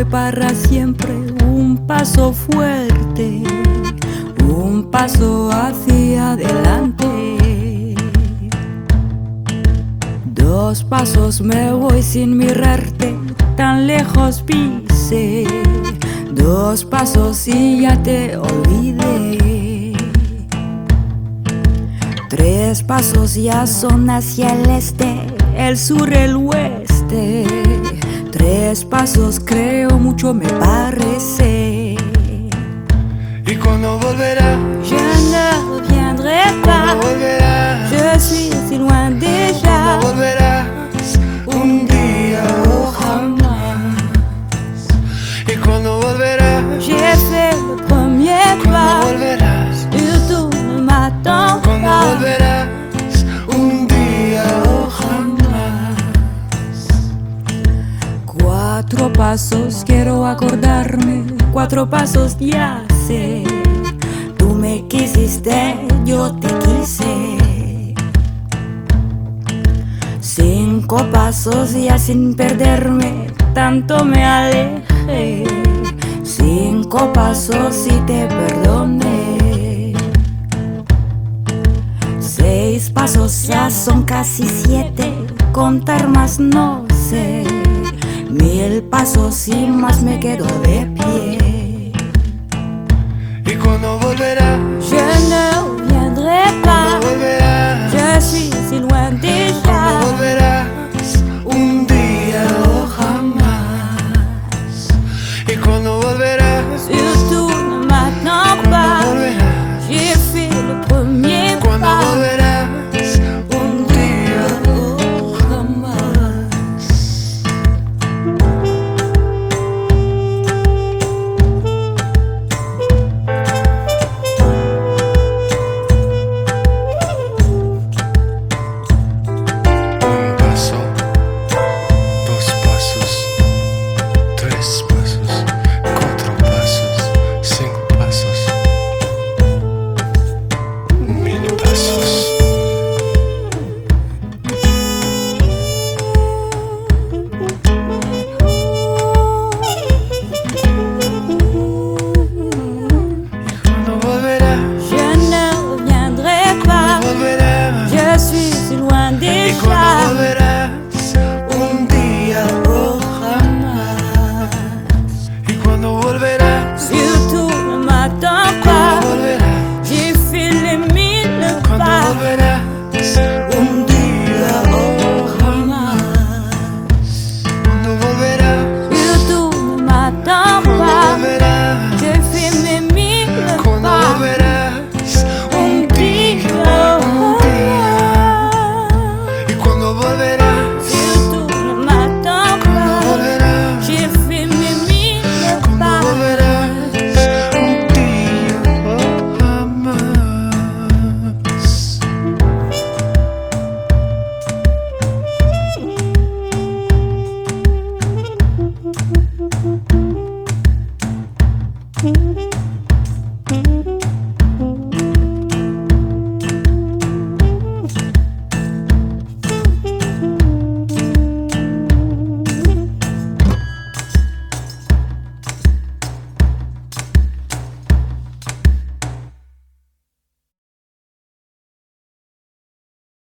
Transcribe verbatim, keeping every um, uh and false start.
para siempre, un paso fuerte, un paso hacia adelante. Dos pasos me voy sin mirarte, tan lejos pisé. Dos pasos y ya te olvidé. Tres pasos ya son hacia el este, el sur, el oeste. Tres pasos creo mucho me parece. ¿Y cuándo volverá? Je ne reviendrai pas. ¿Cuándo volverás? Je suis si loin déjà. ¿Cuándo volverás? Un día o jamás. ¿Y cuándo volverás? J'ai fait le premier ¿Cuándo pas. volverás? Surtout ne m'attends ¿Cuándo pas. volverás? Un día o jamás. Cuatro pasos quiero acordarme, cuatro pasos ya sé. Tú me quisiste, yo te quise. Cinco pasos ya sin perderme, tanto me alejé. Cinco pasos y te perdoné. Seis pasos ya son casi siete, contar más no sé. Mil pasos y más me quedo de pie. ¿Y cuándo volverás? Je ne reviendrai pas. ¿Cuándo volverás? Je suis si loin ¿Cuándo déjà. volverás? Un día o jamás. ¿Y cuándo volverás? Surtout ne m'attends ¿Cuándo pas. volverás? J'ai fait le premier ¿Cuándo pas. volverás? Un día Oh, jamás. Un paso, dos pasos, tres pasos, cuatro pasos, cinco pasos, mil pasos. ¿Cuándo volverás? Je ne reviendrai pas. Volverás. Je suis si loin ¿Y cuándo déjà. volverás? Un día o jamás. ¿Y cuándo volverás? Surtout ne m'attends ¿Cuándo pas. volverás? J'ai fait les mille ¿Cuándo pas. volverás? Un día o jamás. ¿Cuándo volverás? Surtout ne m'attends ¿Cuándo pas. volverás? J'ai fait mes mille ¿Cuándo pas. volverás? Un día, un día. ¿Y cuándo volverás? Surtout ne m'attends ¿Cuándo pas. volverás? J'ai fait mes mille ¿Cuándo pas. volverás? Un día o jamás. Thank you.